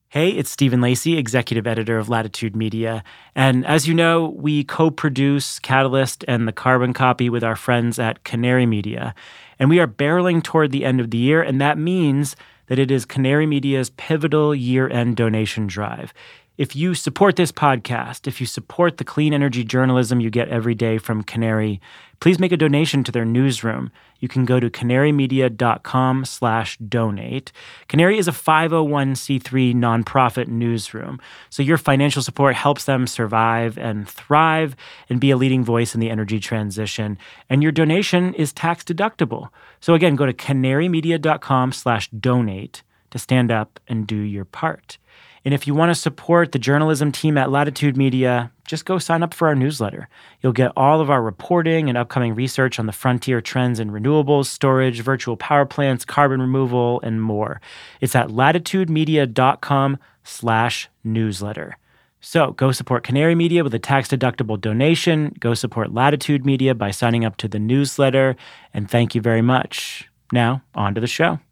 Hey, it's Stephen Lacey, executive editor of Latitude Media. And as you know, we co-produce Catalyst and the Carbon Copy with our friends at Canary Media. And we are barreling toward the end of the year, and that means that it is Canary Media's pivotal year-end donation drive. If you support this podcast, if you support the clean energy journalism you get every day from Canary, please make a donation to their newsroom. You can go to canarymedia.com/donate. Canary is a 501c3 nonprofit newsroom, so your financial support helps them survive and thrive and be a leading voice in the energy transition. And your donation is tax deductible. So again, go to canarymedia.com/donate to stand up and do your part. And if you want to support the journalism team at Latitude Media, just go sign up for our newsletter. You'll get all of our reporting and upcoming research on the frontier trends in renewables, storage, virtual power plants, carbon removal, and more. It's at latitudemedia.com/newsletter. So go support Canary Media with a tax-deductible donation. Go support Latitude Media by signing up to the newsletter. And thank you very much. Now, on to the show.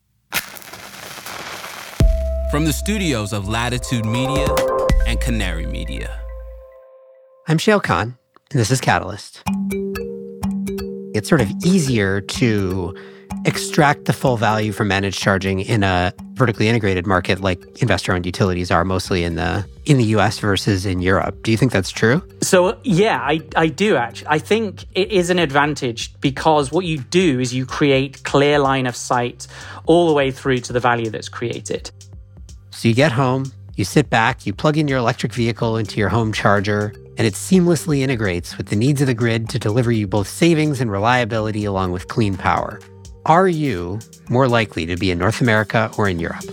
From the studios of Latitude Media and Canary Media. I'm Shayle Kann, and this is Catalyst. It's sort of easier to extract the full value from managed charging in a vertically integrated market like investor-owned utilities are, mostly in the US versus in Europe. Do you think that's true? So, yeah, I do actually. I think it is an advantage because what you do is you create clear line of sight all the way through to the value that's created. So you get home, you sit back, you plug in your electric vehicle into your home charger, and it seamlessly integrates with the needs of the grid to deliver you both savings and reliability along with clean power. Are you more likely to be in North America or in Europe?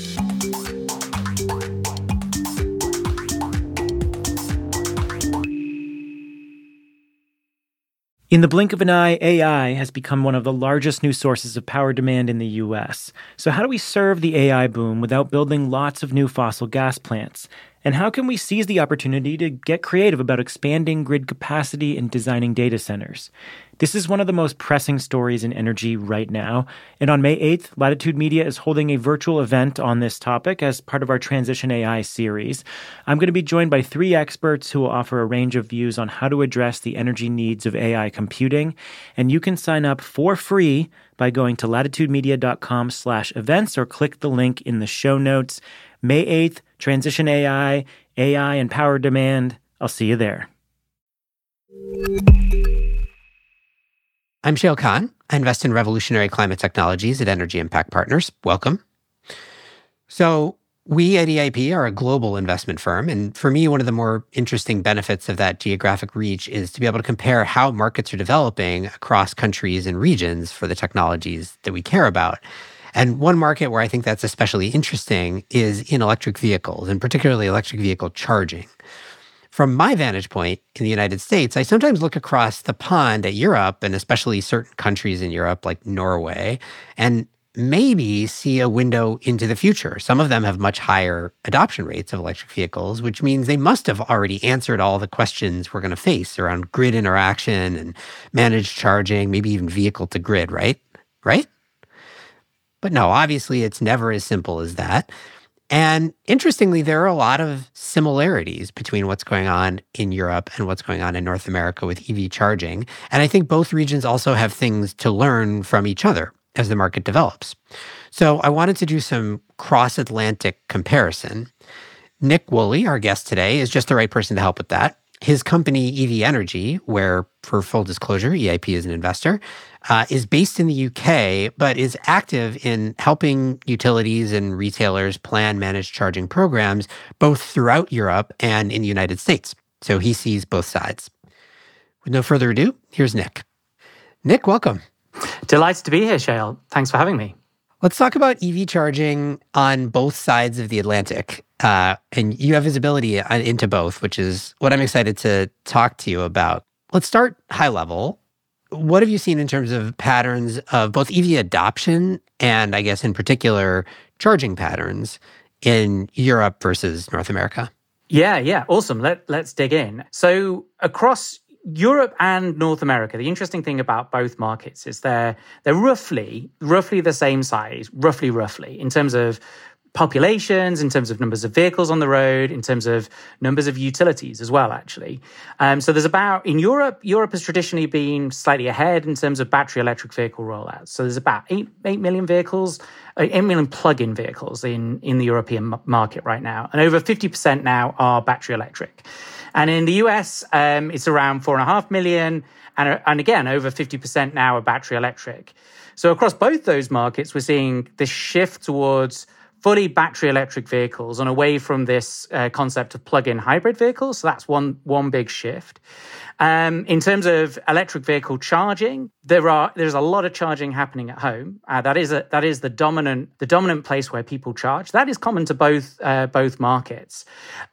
In the blink of an eye, AI has become one of the largest new sources of power demand in the U.S. So how do we serve the AI boom without building lots of new fossil gas plants? And how can we seize the opportunity to get creative about expanding grid capacity and designing data centers? This is one of the most pressing stories in energy right now. And on May 8th, Latitude Media is holding a virtual event on this topic as part of our Transition AI series. I'm going to be joined by 3 experts who will offer a range of views on how to address the energy needs of AI computing. And you can sign up for free by going to latitudemedia.com/events or click the link in the show notes. May 8th, Transition AI, AI and power demand. I'll see you there. I'm Shayle Kann. I invest in revolutionary climate technologies at Energy Impact Partners. Welcome. So we at EIP are a global investment firm. And for me, one of the more interesting benefits of that geographic reach is to be able to compare how markets are developing across countries and regions for the technologies that we care about. And one market where I think that's especially interesting is in electric vehicles, and particularly electric vehicle charging. From my vantage point in the United States, I sometimes look across the pond at Europe, and especially certain countries in Europe like Norway, and maybe see a window into the future. Some of them have much higher adoption rates of electric vehicles, which means they must have already answered all the questions we're going to face around grid interaction and managed charging, maybe even vehicle to grid, right? Right? But no, obviously it's never as simple as that. And interestingly, there are a lot of similarities between what's going on in Europe and what's going on in North America with EV charging. And I think both regions also have things to learn from each other as the market develops. So I wanted to do some cross-Atlantic comparison. Nick Woolley, our guest today, is just the right person to help with that. His company, EV Energy, where, for full disclosure, EIP is an investor, is based in the UK, but is active in helping utilities and retailers plan managed charging programs both throughout Europe and in the United States. So he sees both sides. With no further ado, here's Nick. Nick, welcome. Delighted to be here, Shayle. Thanks for having me. Let's talk about EV charging on both sides of the Atlantic. And you have visibility into both, which is what I'm excited to talk to you about. Let's start high level. What have you seen in terms of patterns of both EV adoption and, I guess, in particular, charging patterns in Europe versus North America? Yeah, awesome. Let's dig in. So across Europe and North America, the interesting thing about both markets is they're roughly the same size, roughly, in terms of populations, in terms of numbers of vehicles on the road, in terms of numbers of utilities as well, actually. So there's in Europe has traditionally been slightly ahead in terms of battery electric vehicle rollouts. So there's about 8 million vehicles, 8 million plug-in vehicles in the European market right now. And over 50% now are battery electric. And in the US, it's around 4.5 million. And again, over 50% now are battery electric. So across both those markets, we're seeing this shift towards fully battery electric vehicles and away from this concept of plug-in hybrid vehicles. So that's one big shift. In terms of electric vehicle charging, there's a lot of charging happening at home. That is the dominant place where people charge. That is common to both markets.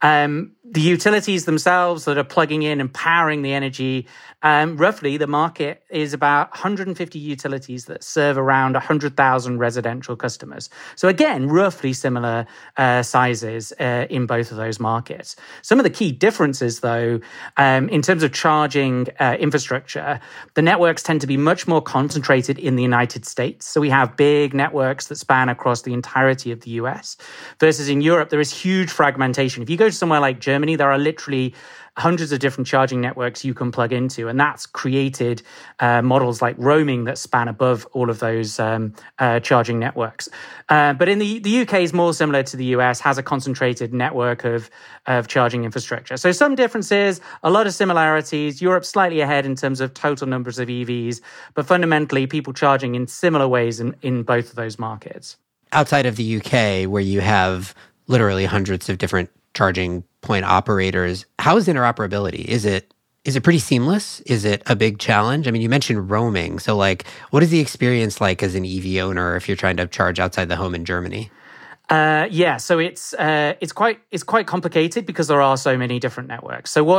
The utilities themselves that are plugging in and powering the energy, roughly the market is about 150 utilities that serve around 100,000 residential customers. So again, roughly similar sizes in both of those markets. Some of the key differences, though, in terms of charging infrastructure, the networks tend to be much more concentrated in the United States. So we have big networks that span across the entirety of the US, versus in Europe, there is huge fragmentation. If you go to somewhere like Germany, there are literally hundreds of different charging networks you can plug into, and that's created models like roaming that span above all of those charging networks. But in the UK is more similar to the US, has a concentrated network of charging infrastructure. So some differences, a lot of similarities. Europe's slightly ahead in terms of total numbers of EVs, but fundamentally people charging in similar ways in both of those markets. Outside of the UK, where you have literally hundreds of different charging point operators, how is interoperability? Is it pretty seamless? Is it a big challenge? I mean, you mentioned roaming. So what is the experience like as an EV owner if you're trying to charge outside the home in Germany? So it's quite complicated because there are so many different networks. So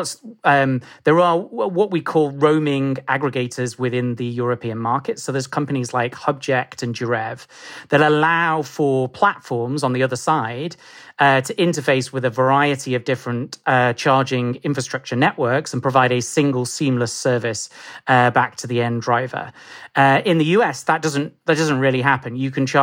there are what we call roaming aggregators within the European market. So there's companies like Hubject and Jurev that allow for platforms on the other side to interface with a variety of different charging infrastructure networks and provide a single seamless service back to the end driver. In the US, that doesn't really happen. You can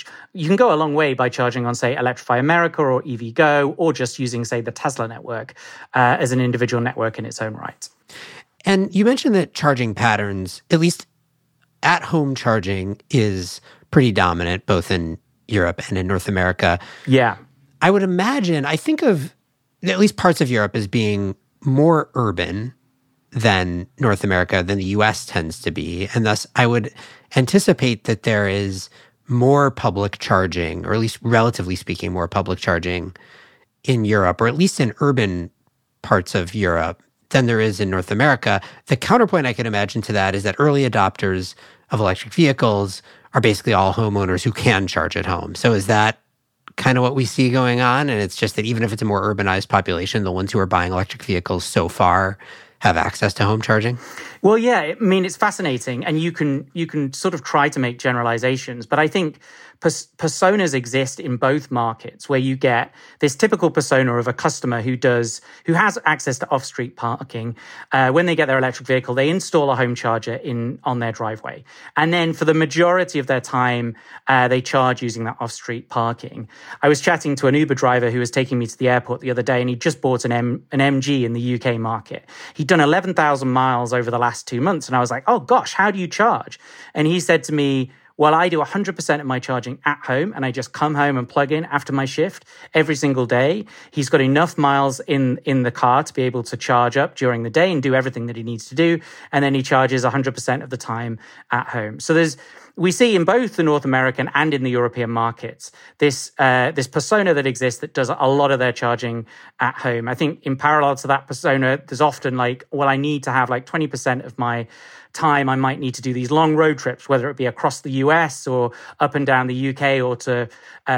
go a long way by charging on, say, Electrify America or EVgo, or just using, say, the Tesla network as an individual network in its own right. And you mentioned that charging patterns, at least at-home charging, is pretty dominant, both in Europe and in North America. Yeah. I would imagine, I think of at least parts of Europe as being more urban than North America, than the US tends to be. And thus, I would anticipate that there is more public charging, or at least relatively speaking, more public charging in Europe, or at least in urban parts of Europe, than there is in North America. The counterpoint I can imagine to that is that early adopters of electric vehicles are basically all homeowners who can charge at home. So is that kind of what we see going on? And it's just that even if it's a more urbanized population, the ones who are buying electric vehicles so far have access to home charging? Well, yeah, I mean, it's fascinating, and you can sort of try to make generalizations, but I think personas exist in both markets, where you get this typical persona of a customer who has access to off-street parking. When they get their electric vehicle, they install a home charger on their driveway, and then for the majority of their time, they charge using that off-street parking. I was chatting to an Uber driver who was taking me to the airport the other day, and he just bought an MG in the UK market. He'd done 11,000 miles over the last 2 months, and I was like, "Oh gosh, how do you charge?" And he said to me, "Well, I do 100% of my charging at home, and I just come home and plug in after my shift every single day." He's got enough miles in the car to be able to charge up during the day and do everything that he needs to do, and then he charges 100% of the time at home. So we see in both the North American and in the European markets this persona that exists that does a lot of their charging at home. I think in parallel to that persona, there's often I need to have 20% of my time, I might need to do these long road trips, whether it be across the US or up and down the UK, or to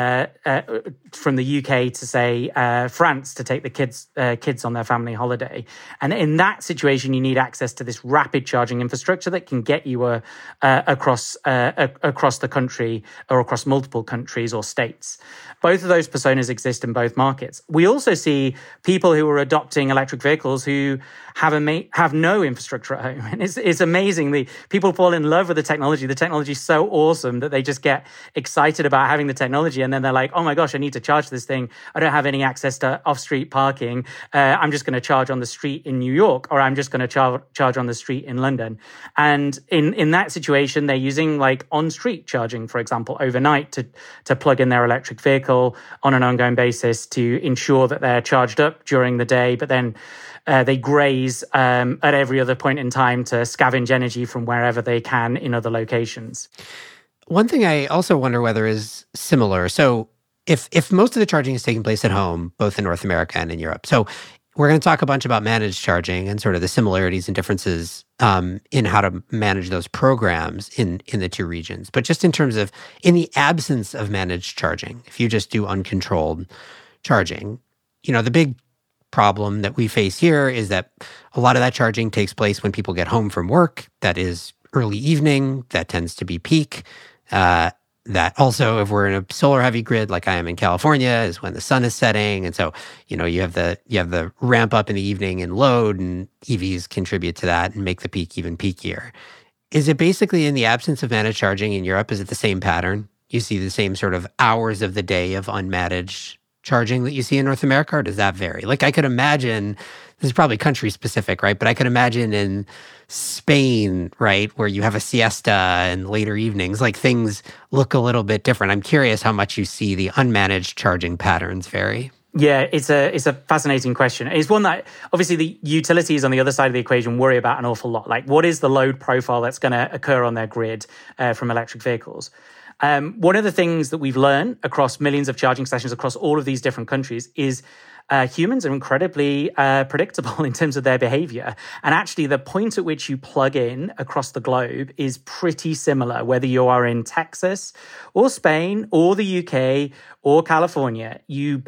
from the UK to, say, France to take the kids on their family holiday. And in that situation, you need access to this rapid charging infrastructure that can get you across across the country or across multiple countries or states. Both of those personas exist in both markets. We also see people who are adopting electric vehicles who have no infrastructure at home. And it's amazing. The people fall in love with the technology. The technology is so awesome that they just get excited about having the technology. And then they're like, oh my gosh, I need to charge this thing. I don't have any access to off-street parking. I'm just going to charge on the street in New York, or I'm just going to charge on the street in London. And in that situation, they're using like on-street charging, for example, overnight to plug in their electric vehicle on an ongoing basis to ensure that they're charged up during the day, but then they graze at every other point in time to scavenge energy from wherever they can in other locations. One thing I also wonder whether is similar. So if most of the charging is taking place at home, both in North America and in Europe. So we're going to talk a bunch about managed charging and sort of the similarities and differences in how to manage those programs in the two regions. But just in terms of, in the absence of managed charging, if you just do uncontrolled charging, the big problem that we face here is that a lot of that charging takes place when people get home from work. That is early evening. That tends to be peak. That also, if we're in a solar heavy grid like I am in California, is when the sun is setting. And so, you have the ramp up in the evening in load, and EVs contribute to that and make the peak even peakier. Is it basically, in the absence of managed charging in Europe, is it the same pattern? You see the same sort of hours of the day of unmanaged charging that you see in North America, or does that vary? Like, I could imagine, this is probably country specific, right? But I could imagine in Spain, right, where you have a siesta and later evenings, like things look a little bit different. I'm curious how much you see the unmanaged charging patterns vary. Yeah, it's a fascinating question. It's one that obviously the utilities on the other side of the equation worry about an awful lot. Like, what is the load profile that's going to occur on their grid from electric vehicles? One of the things that we've learned across millions of charging stations across all of these different countries is humans are incredibly predictable in terms of their behavior. And actually, the point at which you plug in across the globe is pretty similar, whether you are in Texas or Spain or the UK or California.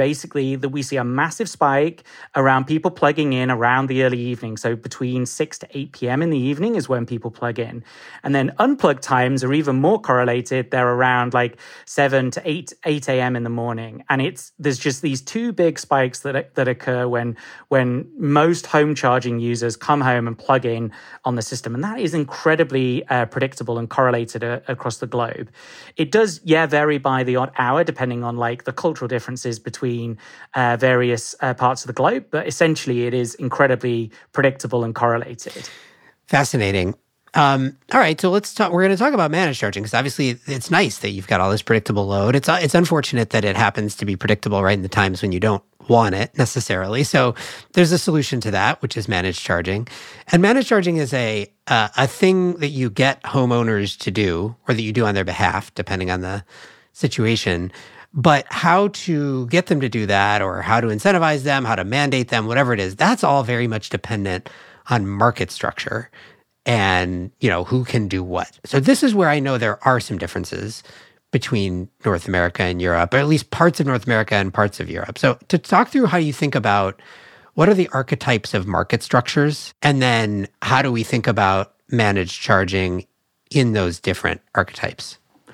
We see a massive spike around people plugging in around the early evening. So between 6 to 8 p.m. in the evening is when people plug in. And then unplug times are even more correlated. They're around like 7 to 8 a.m. in the morning. And there's just these two big spikes that occur when most home charging users come home and plug in on the system. And that is incredibly predictable and correlated across the globe. It does, vary by the odd hour, depending on like the cultural differences between various parts of the globe. But essentially, it is incredibly predictable and correlated. Fascinating. All right, so let's talk. We're going to talk about managed charging because obviously it's nice that you've got all this predictable load. It's unfortunate that it happens to be predictable right in the times when you don't want it necessarily. So there's a solution to that, which is managed charging. And managed charging is a thing that you get homeowners to do, or that you do on their behalf, depending on the situation. But how to get them to do that, or how to incentivize them, how to mandate them, whatever it is, that's all very much dependent on market structure and, who can do what. So this is where I know there are some differences between North America and Europe, or at least parts of North America and parts of Europe. So to talk through how you think about what are the archetypes of market structures, and then how do we think about managed charging in those different archetypes?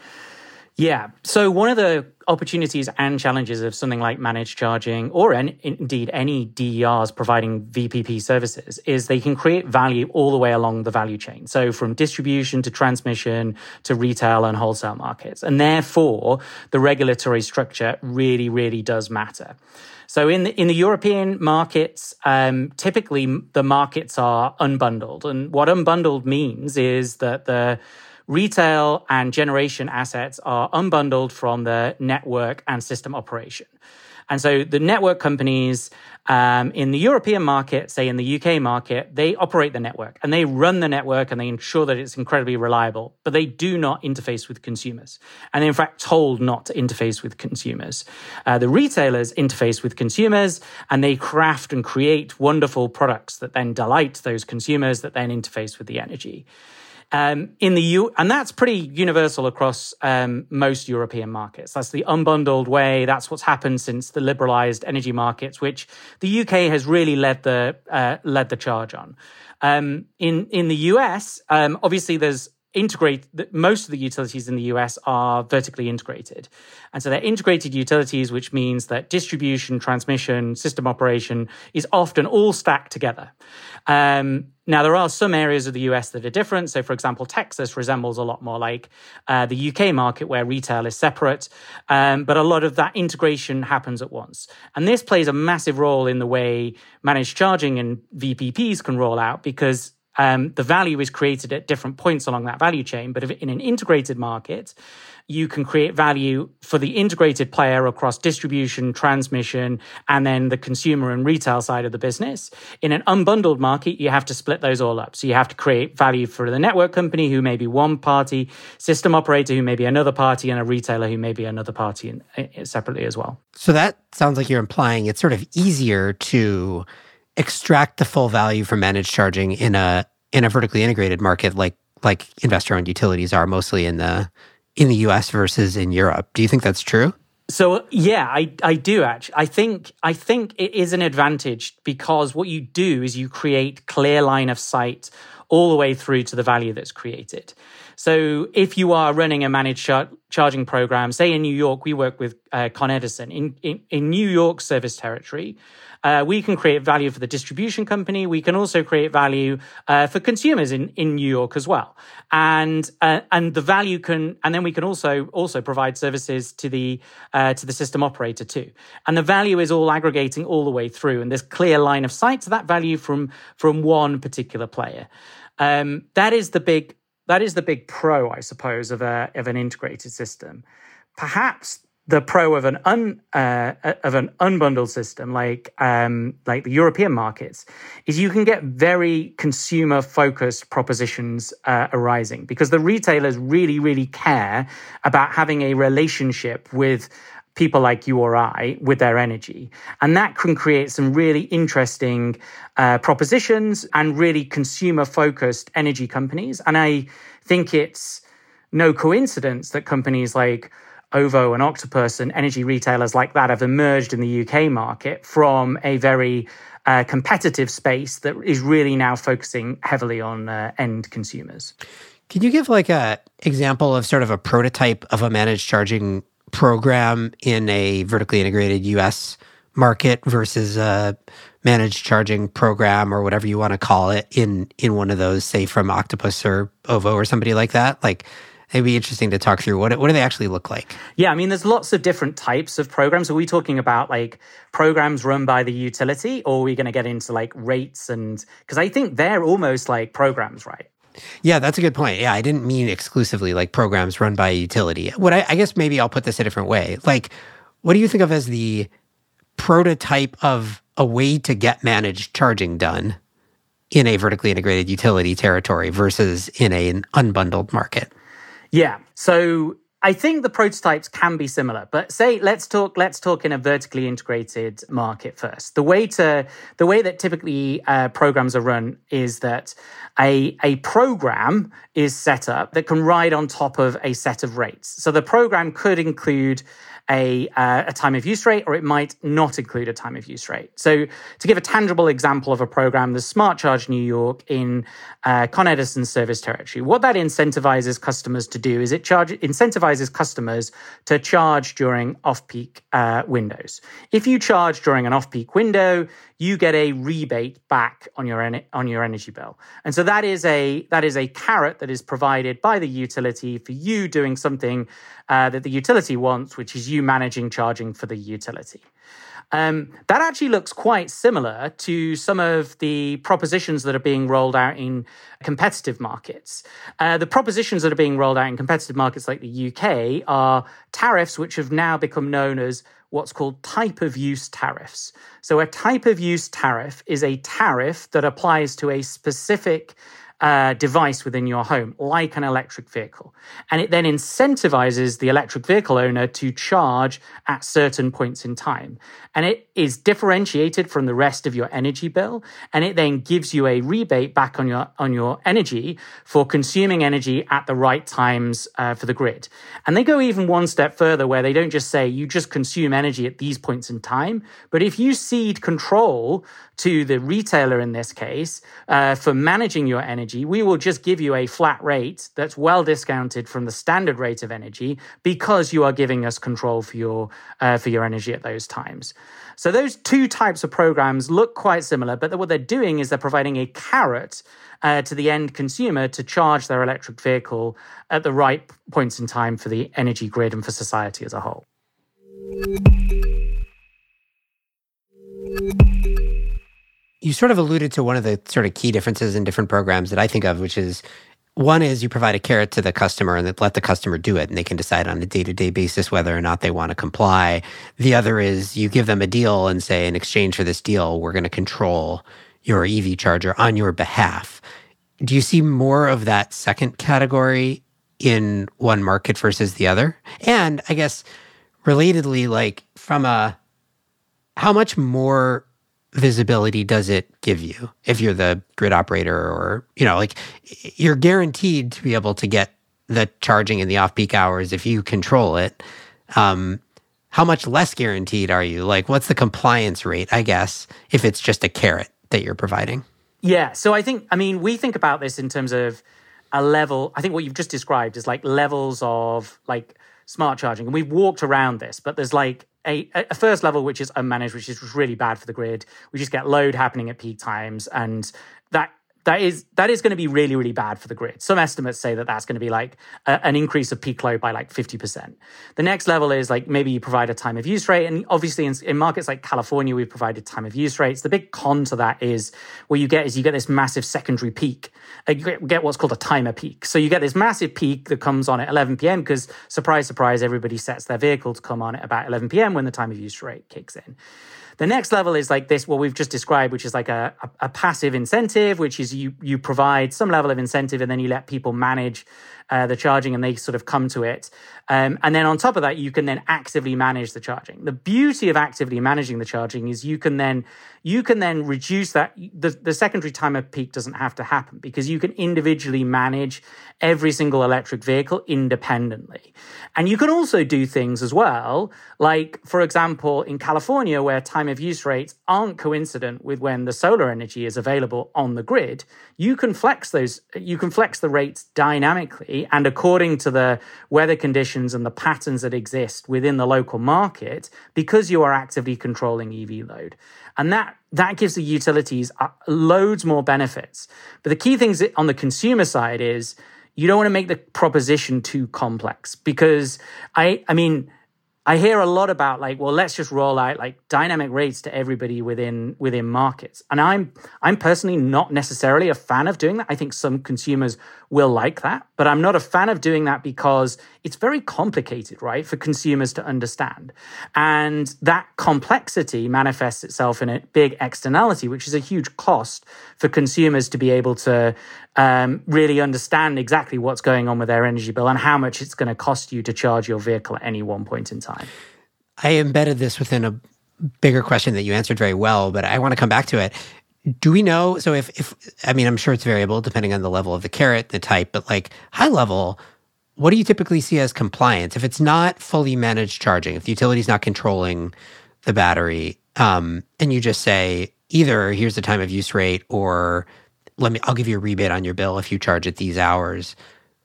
Yeah. So one of the opportunities and challenges of something like managed charging, or indeed any DERs providing VPP services, is they can create value all the way along the value chain. So from distribution to transmission to retail and wholesale markets. And therefore, the regulatory structure really, really does matter. So in the European markets, typically the markets are unbundled. And what unbundled means is that the retail and generation assets are unbundled from the network and system operation. And so the network companies in the European market, say in the UK market, they operate the network and they run the network and they ensure that it's incredibly reliable, but they do not interface with consumers. And they're in fact told not to interface with consumers. The retailers interface with consumers and they craft and create wonderful products that then delight those consumers that then interface with the energy. And that's pretty universal across most European markets. That's the unbundled way. That's what's happened since the liberalized energy markets, which the UK has really led the charge on. In the US, obviously there's most of the utilities in the US are vertically integrated. And so they're integrated utilities, which means that distribution, transmission, system operation is often all stacked together. Now, there are some areas of the US that are different. So, for example, Texas resembles a lot more like the UK market where retail is separate. But a lot of that integration happens at once. And this plays a massive role in the way managed charging and VPPs can roll out because the value is created at different points along that value chain. But if in an integrated market, you can create value for the integrated player across distribution, transmission, and then the consumer and retail side of the business. In an unbundled market, you have to split those all up. So you have to create value for the network company, who may be one party, system operator, who may be another party, and a retailer, who may be another party separately as well. So that sounds like you're implying it's sort of easier to extract the full value from managed charging in a vertically integrated market like investor-owned utilities are mostly in the US versus in Europe. Do you think that's true? So yeah, I do actually. I think it is an advantage because what you do is you create clear line of sight all the way through to the value that's created. So if you are running a managed charging program, say in New York, we work with Con Edison. In New York service territory, we can create value for the distribution company. We can also create value for consumers in New York as well. And the value and then we can also provide services to the system operator too. And the value is all aggregating all the way through. And there's clear line of sight to that value from one particular player. That is the big pro, I suppose, of an integrated system. Perhaps the pro of an unbundled system, like the European markets, is you can get very consumer-focused propositions arising because the retailers really, really care about having a relationship with people like you or I with their energy. And that can create some really interesting propositions and really consumer-focused energy companies. And I think it's no coincidence that companies like OVO and Octopus and energy retailers like that have emerged in the UK market from a very competitive space that is really now focusing heavily on end consumers. Can you give like a example of sort of a prototype of a managed charging program in a vertically integrated US market versus a managed charging program or whatever you want to call it in one of those, say from Octopus or OVO or somebody like that? Like, it'd be interesting to talk through. What do they actually look like? Yeah, I mean, there's lots of different types of programs. Are we talking about like programs run by the utility, or are we going to get into like rates? And because I think they're almost like programs, right? Yeah, that's a good point. Yeah, I didn't mean exclusively like programs run by a utility. I guess maybe I'll put this a different way. Like, what do you think of as the prototype of a way to get managed charging done in a vertically integrated utility territory versus in an unbundled market? Yeah. So I think the prototypes can be similar, but let's talk in a vertically integrated market first. The way that typically programs are run is that a program is set up that can ride on top of a set of rates. So the program could include a time of use rate, or it might not include a time of use rate. So to give a tangible example of a program, the Smart Charge New York in Con Edison's service territory, what that incentivizes customers to do is it incentivizes customers to charge during off-peak windows. If you charge during an off-peak window, you get a rebate back on your energy bill. And so that is a carrot that is provided by the utility for you doing something that the utility wants, which is you managing charging for the utility. That actually looks quite similar to some of the propositions that are being rolled out in competitive markets. The propositions that are being rolled out in competitive markets like the UK are tariffs which have now become known as what's called type of use tariffs. So a type of use tariff is a tariff that applies to a specific device within your home, like an electric vehicle. And it then incentivizes the electric vehicle owner to charge at certain points in time. And it is differentiated from the rest of your energy bill. And it then gives you a rebate back on your energy for consuming energy at the right times for the grid. And they go even one step further, where they don't just say you just consume energy at these points in time, but if you cede control to the retailer in this case for managing your energy energy, we will just give you a flat rate that's well discounted from the standard rate of energy because you are giving us control for your energy at those times. So those two types of programs look quite similar, but what they're doing is they're providing a carrot to the end consumer to charge their electric vehicle at the right points in time for the energy grid and for society as a whole. You sort of alluded to one of the sort of key differences in different programs that I think of, which is one is you provide a carrot to the customer and let the customer do it, and they can decide on a day-to-day basis whether or not they want to comply. The other is you give them a deal and say, in exchange for this deal, we're going to control your EV charger on your behalf. Do you see more of that second category in one market versus the other? And I guess relatedly, like how much more visibility does it give you if you're the grid operator, or, like you're guaranteed to be able to get the charging in the off-peak hours if you control it. How much less guaranteed are you? Like, what's the compliance rate, I guess, if it's just a carrot that you're providing? Yeah. So we think about this in terms of a level. I think what you've just described is like levels of like smart charging. And we've walked around this, but there's like a first level, which is unmanaged, which is really bad for the grid. We just get load happening at peak times. And that is going to be really, really bad for the grid. Some estimates say that that's going to be like an increase of peak load by like 50%. The next level is like maybe you provide a time of use rate. And obviously in markets like California, we've provided time of use rates. The big con to that is what you get this massive secondary peak. You get what's called a timer peak. So you get this massive peak that comes on at 11 p.m. because surprise, surprise, everybody sets their vehicle to come on at about 11 p.m. when the time of use rate kicks in. The next level is like this, what we've just described, which is like a passive incentive, which is you provide some level of incentive and then you let people manage the charging and they sort of come to it. And then on top of that, you can then actively manage the charging. The beauty of actively managing the charging is you can then reduce that. The secondary timer peak doesn't have to happen because you can individually manage every single electric vehicle independently. And you can also do things as well, like, for example, in California, where time of use rates aren't coincident with when the solar energy is available on the grid, you can flex the rates dynamically and according to the weather conditions and the patterns that exist within the local market because you are actively controlling EV load. And that gives the utilities loads more benefits. But the key things on the consumer side is you don't want to make the proposition too complex because I hear a lot about like, well, let's just roll out like dynamic rates to everybody within markets. And I'm personally not necessarily a fan of doing that. I think some consumers will like that, but I'm not a fan of doing that because it's very complicated, right, for consumers to understand. And that complexity manifests itself in a big externality, which is a huge cost for consumers to be able to really understand exactly what's going on with their energy bill and how much it's going to cost you to charge your vehicle at any one point in time. I embedded this within a bigger question that you answered very well, but I want to come back to it. Do we know, so if I'm sure it's variable depending on the level of the carrot, the type, but like high level, what do you typically see as compliance? If it's not fully managed charging, if the utility's not controlling the battery, and you just say either here's the time of use rate or I'll give you a rebate on your bill if you charge at these hours.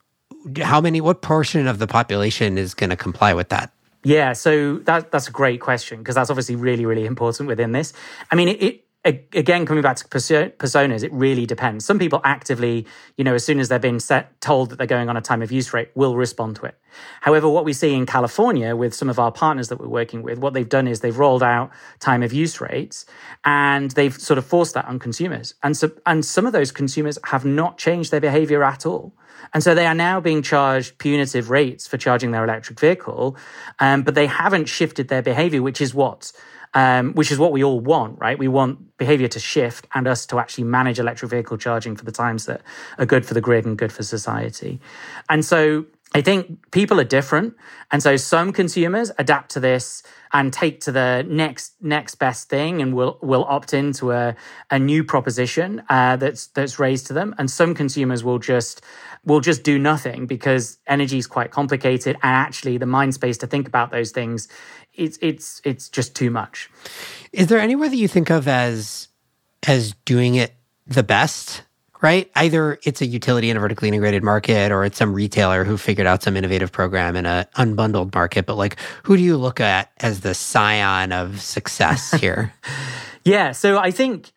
What portion of the population is going to comply with that? Yeah, so that's a great question because that's obviously really, really important within this. I mean, it again, coming back to personas, it really depends. Some people actively, as soon as they've been told that they're going on a time of use rate, will respond to it. However, what we see in California with some of our partners that we're working with, what they've done is they've rolled out time of use rates and they've sort of forced that on consumers. And some of those consumers have not changed their behavior at all. And so they are now being charged punitive rates for charging their electric vehicle, but they haven't shifted their behavior, which is what we all want, right? We want behavior to shift and us to actually manage electric vehicle charging for the times that are good for the grid and good for society. And so I think people are different. And so some consumers adapt to this and take to the next best thing and will opt into a new proposition that's raised to them. And some consumers will just do nothing because energy is quite complicated. And actually the mind space to think about those things, it's just too much. Is there anywhere that you think of as doing it the best? right? Either it's a utility in a vertically integrated market or it's some retailer who figured out some innovative program in an unbundled market. But like, who do you look at as the scion of success here? Yeah, so I think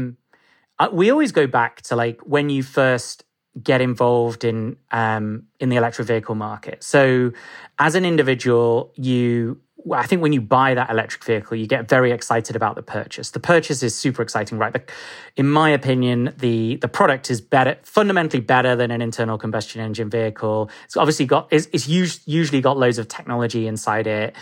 we always go back to like when you first get involved in the electric vehicle market. So as an individual, I think when you buy that electric vehicle, you get very excited about the purchase. The purchase is super exciting, right? In my opinion, the product is fundamentally better than an internal combustion engine vehicle. It's obviously usually got loads of technology inside it.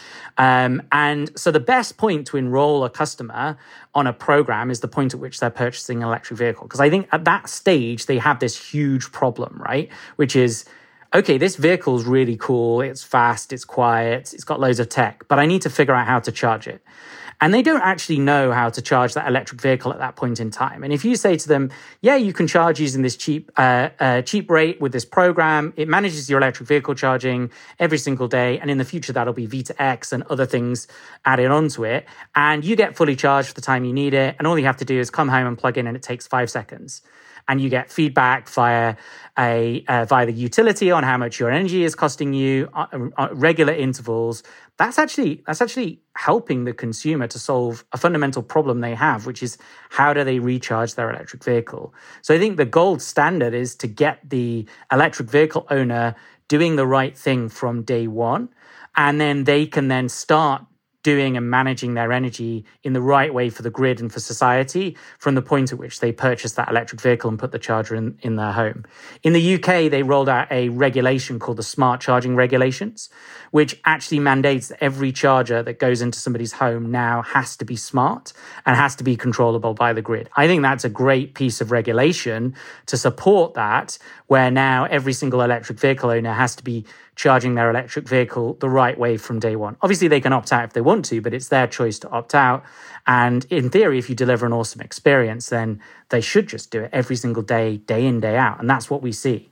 And so the best point to enroll a customer on a program is the point at which they're purchasing an electric vehicle. Because I think at that stage, they have this huge problem, right? Which is, okay, this vehicle's really cool, it's fast, it's quiet, it's got loads of tech, but I need to figure out how to charge it. And they don't actually know how to charge that electric vehicle at that point in time. And if you say to them, yeah, you can charge using this cheap rate with this program, it manages your electric vehicle charging every single day, and in the future that'll be V2X and other things added onto it, and you get fully charged for the time you need it, and all you have to do is come home and plug in, and it takes 5 seconds. And you get feedback via the utility on how much your energy is costing you at regular intervals. That's actually helping the consumer to solve a fundamental problem they have, which is how do they recharge their electric vehicle? So I think the gold standard is to get the electric vehicle owner doing the right thing from day one, and then they can then start doing and managing their energy in the right way for the grid and for society from the point at which they purchase that electric vehicle and put the charger in their home. In the UK, they rolled out a regulation called the Smart Charging Regulations, which actually mandates that every charger that goes into somebody's home now has to be smart and has to be controllable by the grid. I think that's a great piece of regulation to support that, where now every single electric vehicle owner has to be charging their electric vehicle the right way from day one. Obviously, they can opt out if they want to, but it's their choice to opt out. And in theory, if you deliver an awesome experience, then they should just do it every single day, day in, day out. And that's what we see.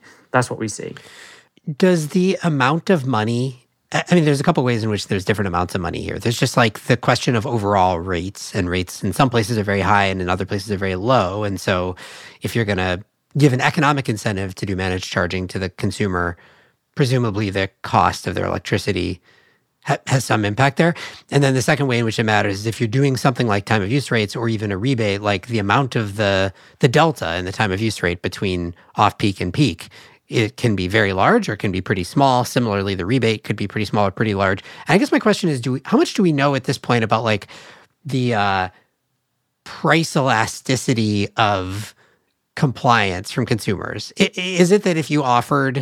Does the amount of money, I mean, there's a couple ways in which there's different amounts of money here. There's just like the question of overall rates, and rates in some places are very high and in other places are very low. And so if you're going to give an economic incentive to do managed charging to the consumer, presumably the cost of their electricity has some impact there. And then the second way in which it matters is if you're doing something like time of use rates or even a rebate, like the amount of the delta in the time of use rate between off-peak and peak, it can be very large or it can be pretty small. Similarly, the rebate could be pretty small or pretty large. And I guess my question is, how much do we know at this point about like the price elasticity of compliance from consumers? Is it that if you offered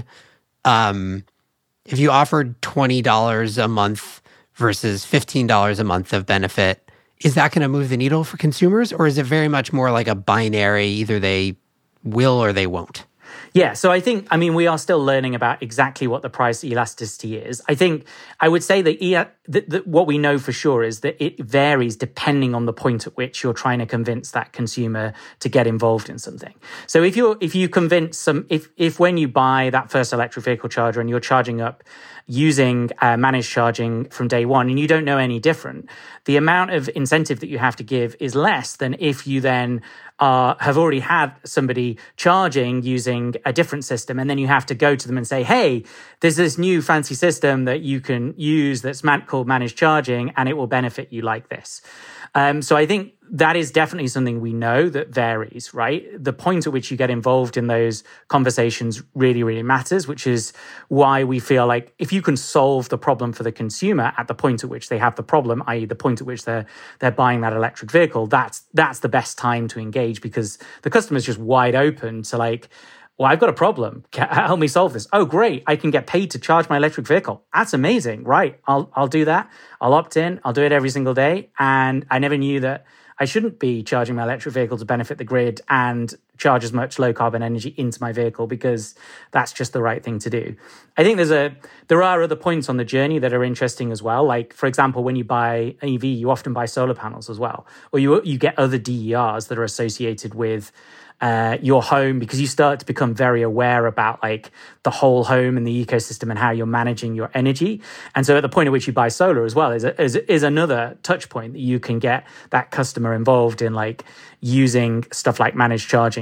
$20 a month versus $15 a month of benefit, is that going to move the needle for consumers? Or is it very much more like a binary, either they will or they won't? Yeah, so we are still learning about exactly what the price elasticity is. I would say that what we know for sure is that it varies depending on the point at which you're trying to convince that consumer to get involved in something. So if you convince if when you buy that first electric vehicle charger and you're charging up using managed charging from day one and you don't know any different, the amount of incentive that you have to give is less than if you then have already had somebody charging using a different system, and then you have to go to them and say, hey, there's this new fancy system that you can use that's called managed charging, and it will benefit you like this. So I think that is definitely something we know that varies, right? The point at which you get involved in those conversations really, really matters, which is why we feel like if you can solve the problem for the consumer at the point at which they have the problem, i.e. the point at which they're buying that electric vehicle, that's the best time to engage, because the customer is just wide open to like, well, I've got a problem. Help me solve this. Oh, great. I can get paid to charge my electric vehicle. That's amazing. Right. I'll do that. I'll opt in. I'll do it every single day. And I never knew that I shouldn't be charging my electric vehicle to benefit the grid and charge as much low carbon energy into my vehicle, because that's just the right thing to do. I think there are other points on the journey that are interesting as well. Like, for example, when you buy an EV, you often buy solar panels as well, or you get other DERs that are associated with your home, because you start to become very aware about like the whole home and the ecosystem and how you're managing your energy. And so at the point at which you buy solar as well is another touch point that you can get that customer involved in, like using stuff like managed charging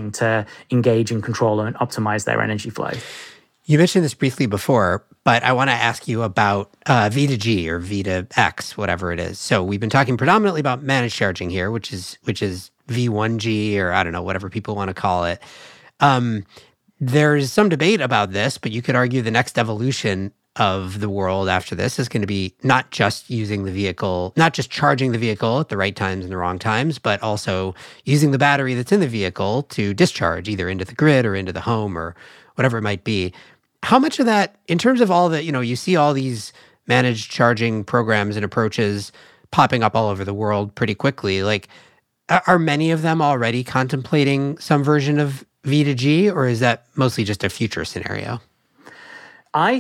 starting to engage and control and optimize their energy flow. You mentioned this briefly before, but I want to ask you about V2G or V2X, whatever it is. So we've been talking predominantly about managed charging here, which is V1G, or I don't know, whatever people want to call it. There's some debate about this, but you could argue the next evolution of the world after this is going to be not just using the vehicle, not just charging the vehicle at the right times and the wrong times, but also using the battery that's in the vehicle to discharge either into the grid or into the home or whatever it might be. How much of that, in terms of all the, you see all these managed charging programs and approaches popping up all over the world pretty quickly, like, are many of them already contemplating some version of V2G, or is that mostly just a future scenario? I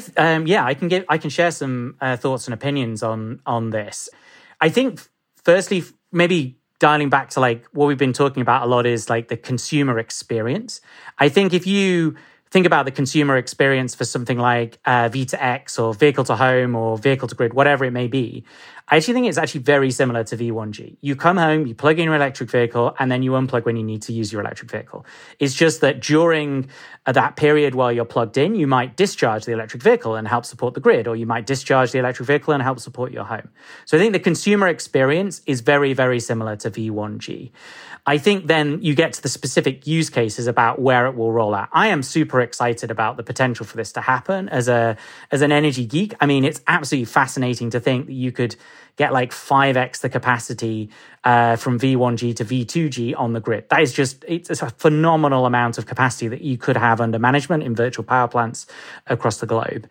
can share some thoughts and opinions on this. I think, firstly, maybe dialing back to like what we've been talking about a lot is like the consumer experience. I think if you think about the consumer experience for something like V2X or vehicle to home or vehicle to grid, whatever it may be, I actually think it's actually very similar to V1G. You come home, you plug in your electric vehicle, and then you unplug when you need to use your electric vehicle. It's just that during that period while you're plugged in, you might discharge the electric vehicle and help support the grid, or you might discharge the electric vehicle and help support your home. So I think the consumer experience is very, very similar to V1G. I think then you get to the specific use cases about where it will roll out. I am super excited about the potential for this to happen as an energy geek. I mean, it's absolutely fascinating to think that you could get like 5x the capacity from V1G to V2G on the grid. That is it's a phenomenal amount of capacity that you could have under management in virtual power plants across the globe.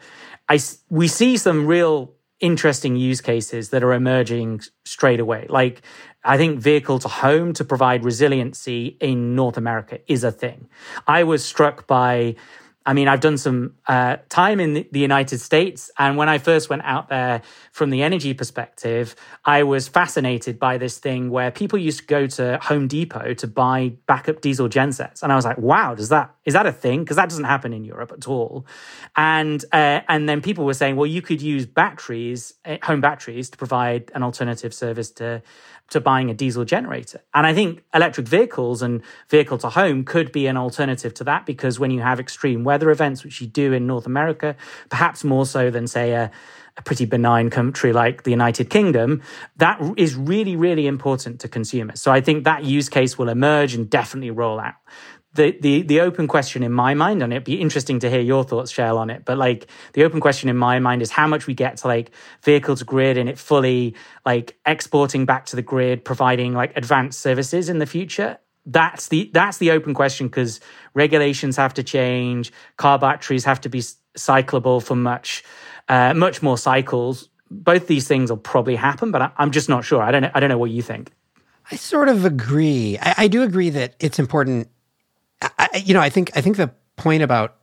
We see some real interesting use cases that are emerging straight away. Like, I think vehicle to home to provide resiliency in North America is a thing. I was struck by, I've done some time in the United States, and when I first went out there from the energy perspective, I was fascinated by this thing where people used to go to Home Depot to buy backup diesel gensets, and I was like, "Wow, is that a thing?" Because that doesn't happen in Europe at all. And then people were saying, "Well, you could use batteries, home batteries, to provide an alternative service to buying a diesel generator." And I think electric vehicles and vehicle to home could be an alternative to that, because when you have extreme weather events, which you do in North America, perhaps more so than, say, a pretty benign country like the United Kingdom, that is really, really important to consumers. So I think that use case will emerge and definitely roll out. The open question in my mind, and it'd be interesting to hear your thoughts, Shael, on it, but like the open question in my mind is how much we get to like vehicle to grid and it fully like exporting back to the grid, providing like advanced services in the future. That's the open question, because regulations have to change. Car batteries have to be cyclable for much more cycles. Both these things will probably happen, but I'm just not sure. I don't know what you think. I sort of agree. I do agree that it's important. I think the point about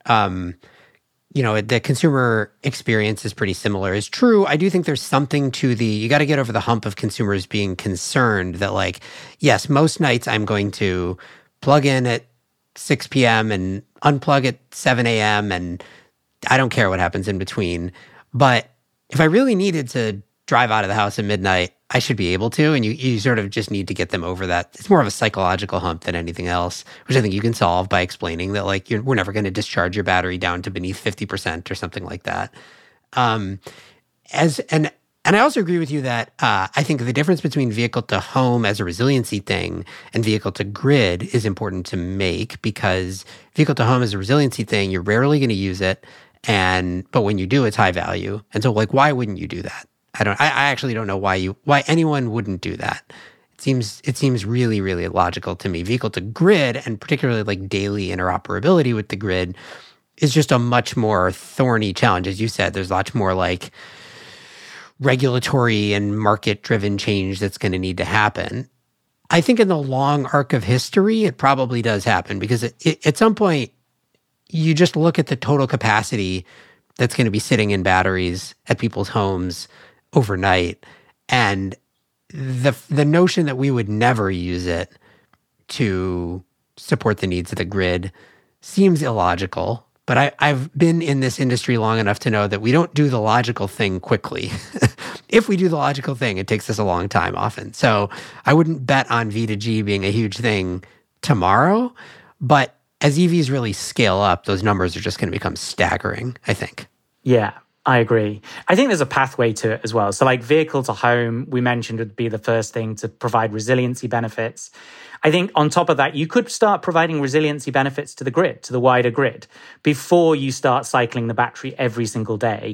the consumer experience is pretty similar is true. I do think there's something to you got to get over the hump of consumers being concerned that, like, yes, most nights I'm going to plug in at 6 p.m. and unplug at 7 a.m. and I don't care what happens in between. But if I really needed to drive out of the house at midnight, I should be able to, and you sort of just need to get them over that. It's more of a psychological hump than anything else, which I think you can solve by explaining that, like, we're never going to discharge your battery down to beneath 50% or something like that. And I also agree with you that I think the difference between vehicle to home as a resiliency thing and vehicle to grid is important to make, because vehicle to home as a resiliency thing, you're rarely going to use it, but when you do, it's high value. And so, like, why wouldn't you do that? I actually don't know why anyone wouldn't do that. It seems really, really logical to me. Vehicle to grid, and particularly like daily interoperability with the grid, is just a much more thorny challenge. As you said, there's lots more like regulatory and market-driven change that's going to need to happen. I think in the long arc of history, it probably does happen, because at some point, you just look at the total capacity that's going to be sitting in batteries at people's homes overnight, and the notion that we would never use it to support the needs of the grid seems illogical. But I've been in this industry long enough to know that we don't do the logical thing quickly. If we do the logical thing, it takes us a long time often. So I wouldn't bet on V2G being a huge thing tomorrow, But as EVs really scale up, those numbers are just going to become staggering, I think. Yeah, I agree. I think there's a pathway to it as well. So like vehicle to home, we mentioned would be the first thing to provide resiliency benefits. I think on top of that, you could start providing resiliency benefits to the grid, to the wider grid, before you start cycling the battery every single day.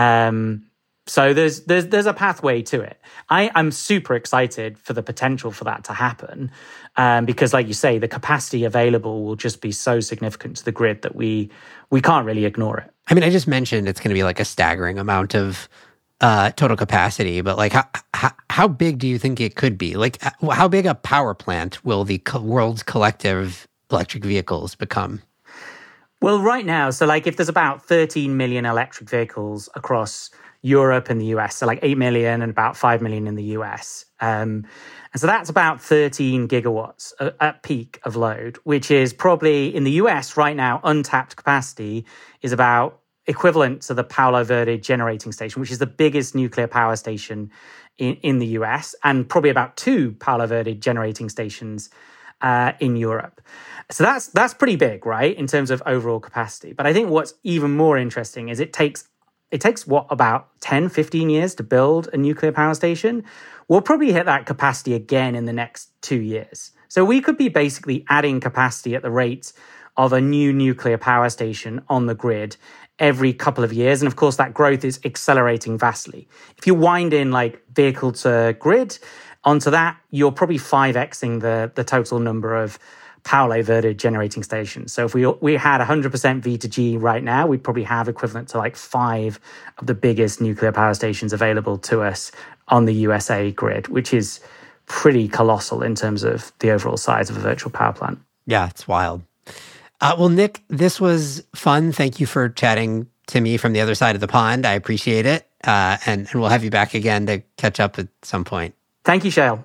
So there's a pathway to it. I'm super excited for the potential for that to happen, because, like you say, the capacity available will just be so significant to the grid that we can't really ignore it. I mean, I just mentioned it's going to be like a staggering amount of total capacity, but like how big do you think it could be? Like how big a power plant will the world's collective electric vehicles become? Well, right now, so like if there's about 13 million electric vehicles across Europe and the US, so like 8 million and about 5 million in the US. And so that's about 13 gigawatts at peak of load, which is probably in the US right now, untapped capacity is about equivalent to the Palo Verde generating station, which is the biggest nuclear power station in the US, and probably about 2 Palo Verde generating stations in Europe. So that's pretty big, right, in terms of overall capacity. But I think what's even more interesting is it takes what, about 10, 15 years to build a nuclear power station? We'll probably hit that capacity again in the next 2 years. So we could be basically adding capacity at the rate of a new nuclear power station on the grid every couple of years. And of course, that growth is accelerating vastly. If you wind in like vehicle to grid onto that, you're probably 5xing the total number of Palo Verde generating stations. So if we had 100% V2G right now, we'd probably have equivalent to like 5 of the biggest nuclear power stations available to us on the USA grid, which is pretty colossal in terms of the overall size of a virtual power plant. Yeah, it's wild. Well, Nick, this was fun. Thank you for chatting to me from the other side of the pond. I appreciate it. And we'll have you back again to catch up at some point. Thank you, Shail.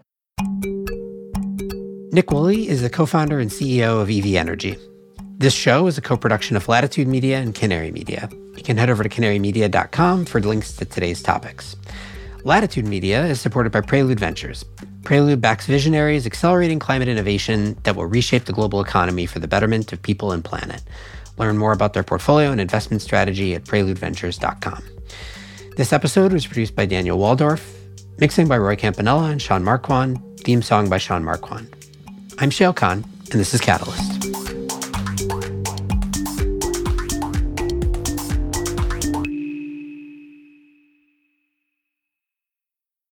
Nick Woolley is the co-founder and CEO of EV Energy. This show is a co-production of Latitude Media and Canary Media. You can head over to canarymedia.com for links to today's topics. Latitude Media is supported by Prelude Ventures. Prelude backs visionaries accelerating climate innovation that will reshape the global economy for the betterment of people and planet. Learn more about their portfolio and investment strategy at preludeventures.com. This episode was produced by Daniel Waldorf, mixing by Roy Campanella and Sean Marquand, theme song by Sean Marquand. I'm Shail Khan, and this is Catalyst.